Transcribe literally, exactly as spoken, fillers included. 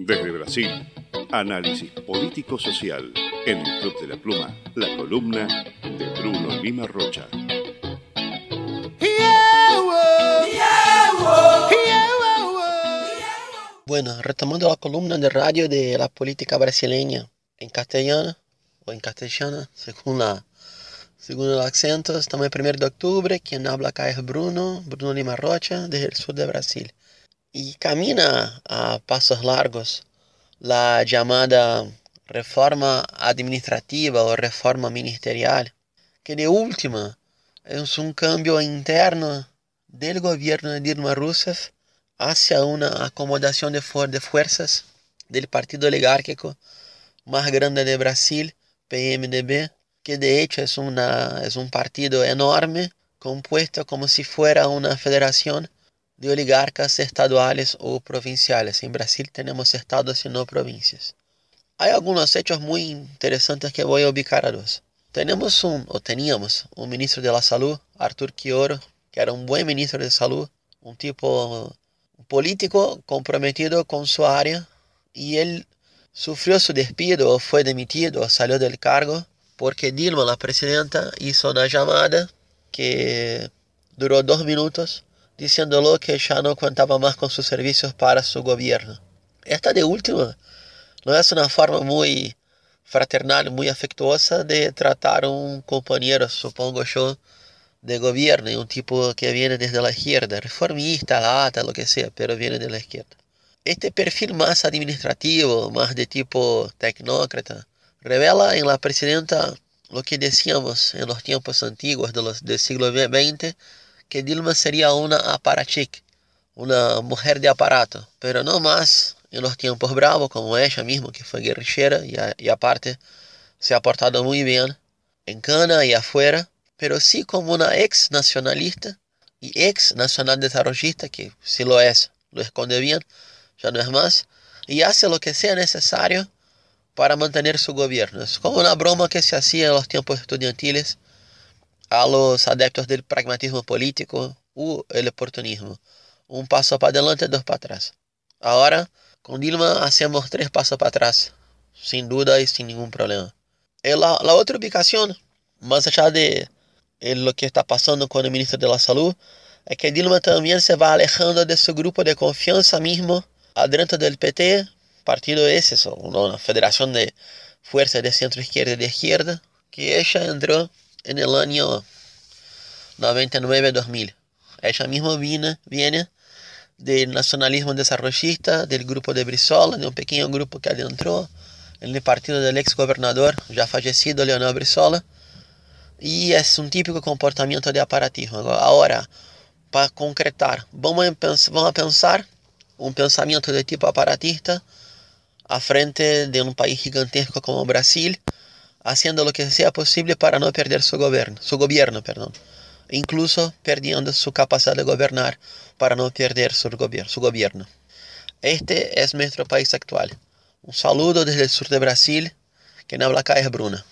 Desde Brasil, análisis político-social en el Club de la Pluma, la columna de Bruno Lima Rocha. Bueno, retomando la columna de radio de la política brasileña en castellano o en castellana, según, la, según el acento. Estamos el primero de octubre, quien habla acá es Bruno, Bruno Lima Rocha, desde el sur de Brasil. Y camina a pasos largos la llamada reforma administrativa o reforma ministerial, que de última es un cambio interno del gobierno de Dilma Rousseff hacia una acomodación de, fu- de fuerzas del partido oligárquico más grande de Brasil, P M D B, que de hecho es, una, es un partido enorme, compuesto como si fuera una federación de oligarcas estaduales o provinciales. En Brasil tenemos estados y no provincias. Hay algunos hechos muy interesantes que voy a ubicar a dos. Tenemos un, o teníamos, un ministro de la salud, Arthur Quioro, que era un buen ministro de salud, un tipo un político comprometido con su área, y él sufrió su despido o fue dimitido o salió del cargo porque Dilma, la presidenta, hizo una llamada que duró dos minutos diciéndolo que ya no contaba más con sus servicios para su gobierno. Esta de última no es una forma muy fraternal, muy afectuosa de tratar a un compañero, supongo yo, de gobierno, y un tipo que viene desde la izquierda, reformista, lata, lo que sea, pero viene de la izquierda. Este perfil más administrativo, más de tipo tecnócrata, revela en la presidenta lo que decíamos en los tiempos antiguos de los, del siglo veinte, que Dilma sería una aparachic, una mujer de aparato, pero no más en los tiempos bravos como ella misma, que fue guerrillera y, a, y aparte se ha portado muy bien en Cana y afuera, pero sí como una ex nacionalista y ex nacional desarrollista, que si lo es, lo esconde bien, ya no es más, y hace lo que sea necesario para mantener su gobierno. Es como una broma que se hacía en los tiempos estudiantiles a los adeptos del pragmatismo político u el oportunismo. Un paso para adelante, dos para atrás. Ahora, con Dilma hacemos tres pasos para atrás, sin duda y sin ningún problema. En la, la otra ubicación, más allá de en lo que está pasando con el ministro de la Salud, es que Dilma también se va alejando de su grupo de confianza mismo adentro del P T, partido ese, son una federación de fuerzas de centro izquierda y de izquierda, que ella entró en el año noventa y nueve dos mil. Ella misma viene, viene del nacionalismo desarrollista, del grupo de Brizola, de un pequeño grupo que adentró en el partido del ex gobernador ya fallecido Leonel Brizola, y es un típico comportamiento de aparatismo. Ahora, para concretar, vamos a, pens- vamos a pensar un pensamiento de tipo aparatista a frente de un país gigantesco como Brasil, haciendo lo que sea posible para no perder su gobierno, su gobierno, perdón, incluso perdiendo su capacidad de gobernar para no perder su gobierno, su gobierno. Este es nuestro país actual. Un saludo desde el sur de Brasil. Quien habla acá es Bruno.